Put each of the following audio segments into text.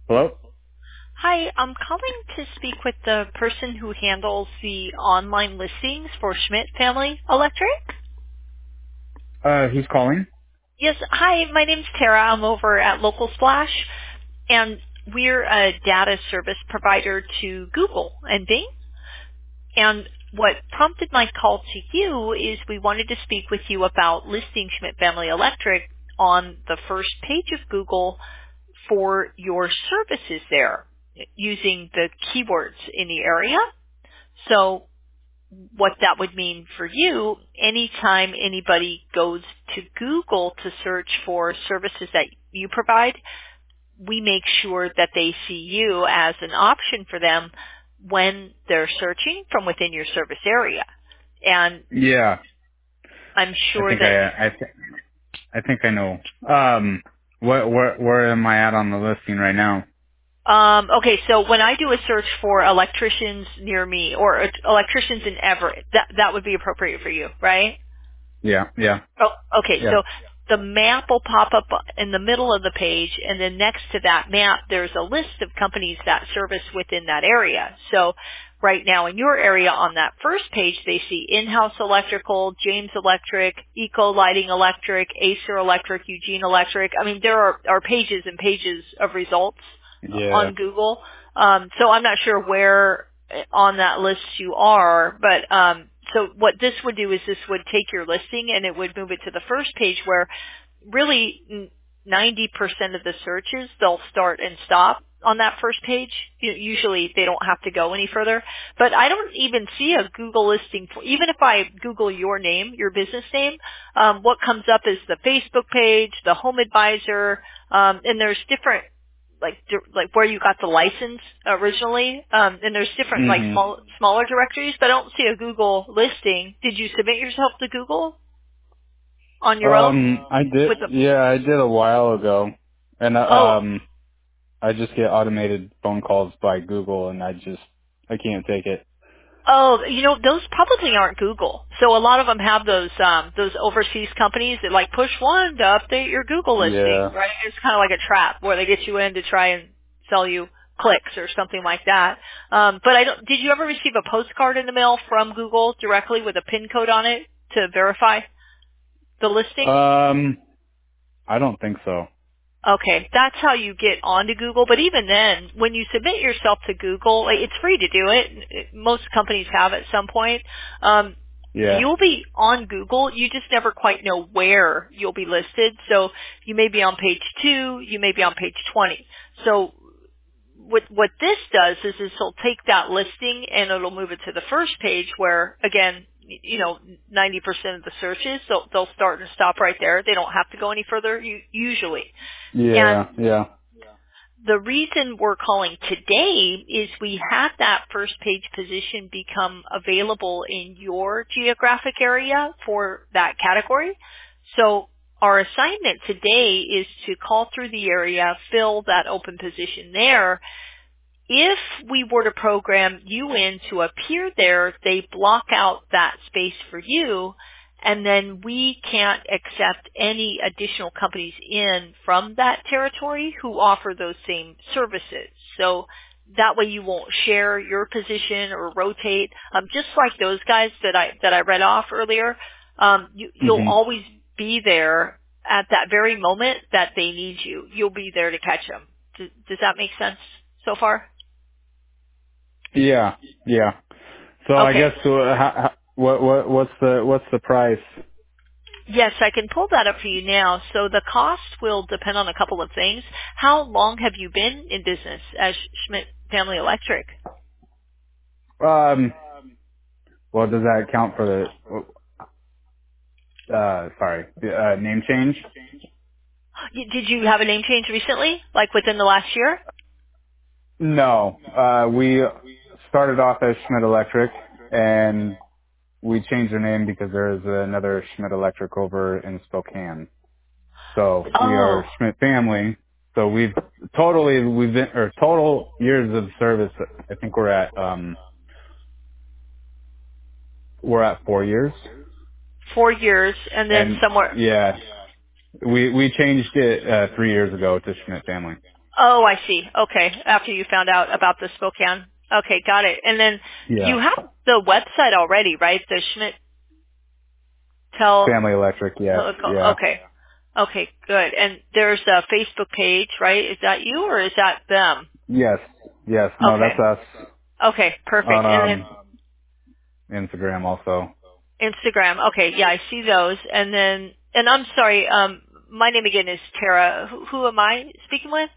Hello? Hi, I'm calling to speak with the person who handles the online listings for Schmidt Family Electric. He's calling? Yes, hi, my name's Tara. I'm over at Local Splash, and we're a data service provider to Google and Bing. And what prompted my call to you is we wanted to speak with you about listing Schmidt Family Electric on the first page of Google for your services there using the keywords in the area. So what that would mean for you, anytime anybody goes to Google to search for services that you provide, we make sure that they see you as an option for them when they're searching from within your service area. And Yeah. I'm I sure think that I think I know. Where am I at on the listing right now? okay, so when I do a search for electricians near me or electricians in Everett, that would be appropriate for you, right? Yeah, yeah, Oh, okay. yeah. So the map will pop up in the middle of the page, and then next to that map, there's a list of companies that service within that area. So right now in your area on that first page, they see In-House Electrical, James Electric, Eco Lighting Electric, Acer Electric, Eugene Electric. I mean, there are pages and pages of results Yeah. on Google. So I'm not sure where on that list you are, but so what this would do is this would take your listing and it would move it to the first page where really 90% of the searches, they'll start and stop on that first page. Usually they don't have to go any further. But I don't even see a Google listing for, even if I Google your name, your business name, what comes up is the Facebook page, the Home Advisor, and there's different like where you got the license originally, and there's different like Mhm. smaller directories, but I don't see a Google listing. Did you submit yourself to Google on your own? I did. With the Yeah, I did a while ago, and oh I just get automated phone calls by Google, and I can't take it. oh, those probably aren't Google. So a lot of them have those overseas companies that like push one to update your Google listing, Yeah. right? It's kind of like a trap where they get you in to try and sell you clicks or something like that. But I don't. Did you ever receive a postcard in the mail from Google directly with a PIN code on it to verify the listing? I don't think so. Okay, that's how you get onto Google. But even then, when you submit yourself to Google, like, it's free to do it. Most companies have at some point. Um, Yeah. you'll be on Google. You just never quite know where you'll be listed. So you may be on page 2. You may be on page 20. So what this does is it'll take that listing and it'll move it to the first page where, again, 90% of the searches, they'll start and stop right there. They don't have to go any further usually. And Yeah. Yeah. the reason we're calling today is we had that first page position become available in your geographic area for that category. So our assignment today is to call through the area, fill that open position there. If we were to program you in to appear there, they block out that space for you, and then we can't accept any additional companies in from that territory who offer those same services. So that way you won't share your position or rotate. Just like those guys that I read off earlier, you'll Mhm. always be there at that very moment that they need you. You'll be there to catch them. Does that make sense so far? Yeah. Yeah. So I Okay. guess what's the price? Yes, I can pull that up for you now. So the cost will depend on a couple of things. How long have you been in business as Schmidt Family Electric? Um, well, does that count for the name change? Did you have a name change recently, like within the last year? No. We started off as Schmidt Electric, and we changed our name because there is another Schmidt Electric over in Spokane. So we Oh, are Schmidt family. So we've been, or total years of service, I think we're at 4 years. 4 years, and then And somewhere. yeah, we changed it 3 years ago to Schmidt family. Oh, I see. Okay. After you found out about the Spokane. Okay, got it. And then you Yeah. have the website already, right? The Schmidt Tell. Family Electric, yes, yeah. Okay. Okay, good. And there's a Facebook page, right? Is that you or is that them? Yes, yes, no, Okay. that's us. Okay, perfect. And then Instagram also. Instagram. Okay, yeah, I see those. And then, and I'm sorry, my name again is Tara. Who am I speaking with?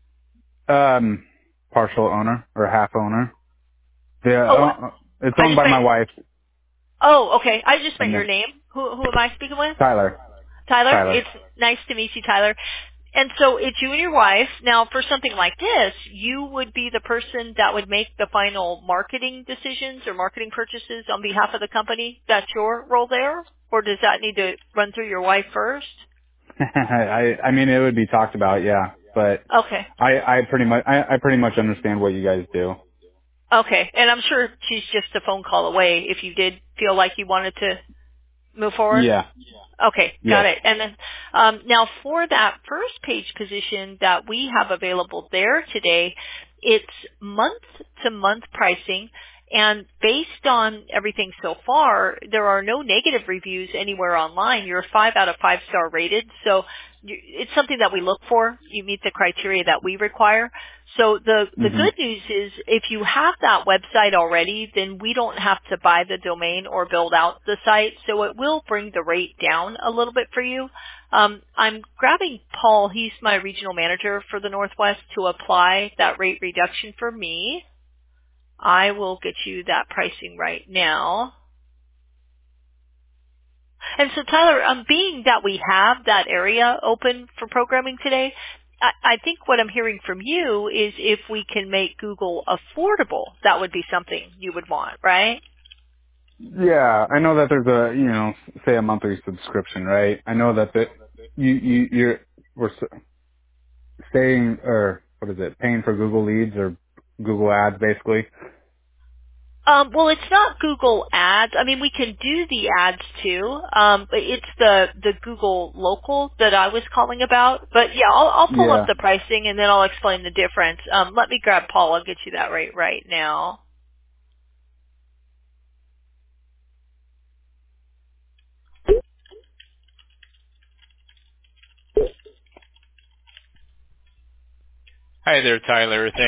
Partial owner or half owner. Yeah, Oh, it's I owned just by meant. my wife Oh, okay. I just meant and your then name. Who am I speaking with? Tyler. Tyler. Tyler. It's nice to meet you, Tyler. And so it's you and your wife. Now, for something like this, you would be the person that would make the final marketing decisions or marketing purchases on behalf of the company. That's your role there, or does that need to run through your wife first? I mean it would be talked about, yeah, but Okay. I pretty much understand what you guys do. Okay. And I'm sure she's just a phone call away if you did feel like you wanted to move forward. Yeah. Okay, got Yes. it. And then now for that first page position that we have available there today, it's month-to-month pricing, and based on everything so far, there are no negative reviews anywhere online. You're 5 out of 5 star rated, so it's something that we look for. You meet the criteria that we require. So the Mhm. good news is if you have that website already, then we don't have to buy the domain or build out the site. So it will bring the rate down a little bit for you. I'm grabbing Paul. He's my regional manager for the Northwest to apply that rate reduction for me. I will get you that pricing right now. And so, Tyler, being that we have that area open for programming today, I think what I'm hearing from you is if we can make Google affordable, that would be something you would want, right? Yeah, I know that there's say a monthly subscription, right? I know that we're staying, or what is it, paying for Google Leads or Google Ads, basically. Well, it's not Google Ads. I mean, we can do the ads too, but it's the Google Local that I was calling about. But yeah, I'll pull up Yeah. the pricing and then I'll explain the difference. Let me grab Paul. I'll get you that rate right now. Hi there, Tyler.